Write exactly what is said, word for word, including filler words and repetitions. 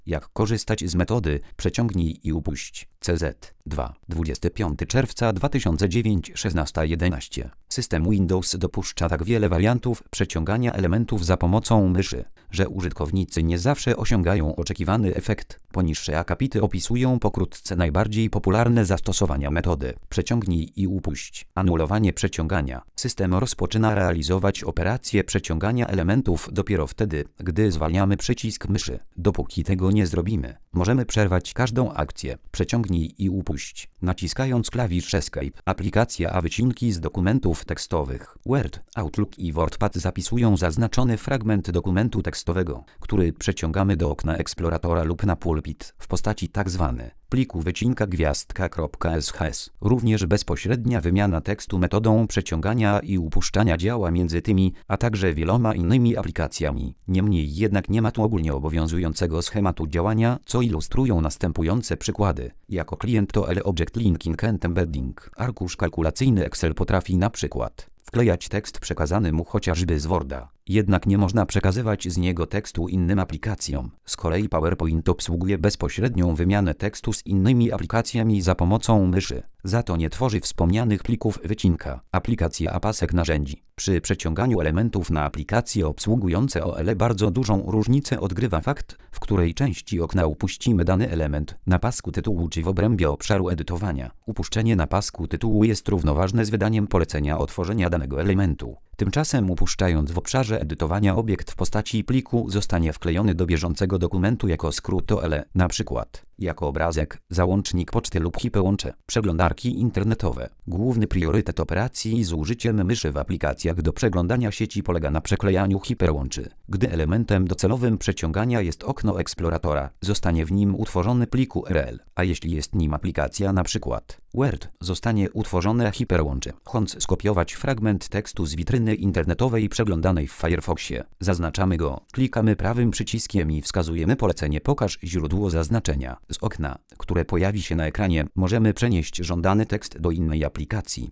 Jak korzystać z metody przeciągnij i upuść. C Z dwa. dwudziestego piątego czerwca dwa tysiące dziewiątego. szesnasta jedenaście. System Windows dopuszcza tak wiele wariantów przeciągania elementów za pomocą myszy, że użytkownicy nie zawsze osiągają oczekiwany efekt. Poniższe akapity opisują pokrótce najbardziej popularne zastosowania metody przeciągnij i upuść. Anulowanie przeciągania. System rozpoczyna realizować operację przeciągania elementów dopiero wtedy, gdy zwalniamy przycisk myszy. Dopóki tego nie zrobimy, możemy przerwać każdą akcję przeciągnij i upuść, naciskając klawisz Escape. Aplikacja a wycinki z dokumentów tekstowych. Word, Outlook i WordPad zapisują zaznaczony fragment dokumentu tekstowego, który przeciągamy do okna eksploratora lub na pulpit w postaci tzw. pliku wycinka gwiazdka.sh. Również bezpośrednia wymiana tekstu metodą przeciągania i upuszczania działa między tymi, a także wieloma innymi aplikacjami. Niemniej jednak nie ma tu ogólnie obowiązującego schematu działania, co ilustrują następujące przykłady. Jako klient to L Object Linking and Embedding. Arkusz kalkulacyjny Excel potrafi na przykład wklejać tekst przekazany mu chociażby z Worda. Jednak nie można przekazywać z niego tekstu innym aplikacjom. Z kolei PowerPoint obsługuje bezpośrednią wymianę tekstu z innymi aplikacjami za pomocą myszy. Za to nie tworzy wspomnianych plików wycinka. Aplikacja a pasek narzędzi. Przy przeciąganiu elementów na aplikacje obsługujące O L bardzo dużą różnicę odgrywa fakt, w której części okna upuścimy dany element, na pasku tytułu czy w obrębie obszaru edytowania. Upuszczenie na pasku tytułu jest równoważne z wydaniem polecenia otworzenia danego elementu. Tymczasem upuszczając w obszarze edytowania obiekt w postaci pliku zostanie wklejony do bieżącego dokumentu jako skrót O L, na przykład jako obrazek, załącznik poczty lub hiperłącze. Przeglądarki internetowe. Główny priorytet operacji z użyciem myszy w aplikacjach do przeglądania sieci polega na przeklejaniu hiperłączy. Gdy elementem docelowym przeciągania jest okno eksploratora, zostanie w nim utworzony plik U R L, a jeśli jest nim aplikacja np. Word, zostanie utworzone hiperłącze. Chcąc skopiować fragment tekstu z witryny internetowej przeglądanej w Firefoxie, zaznaczamy go, klikamy prawym przyciskiem i wskazujemy polecenie pokaż źródło zaznaczenia. Z okna, które pojawi się na ekranie, możemy przenieść żądany tekst do innej aplikacji.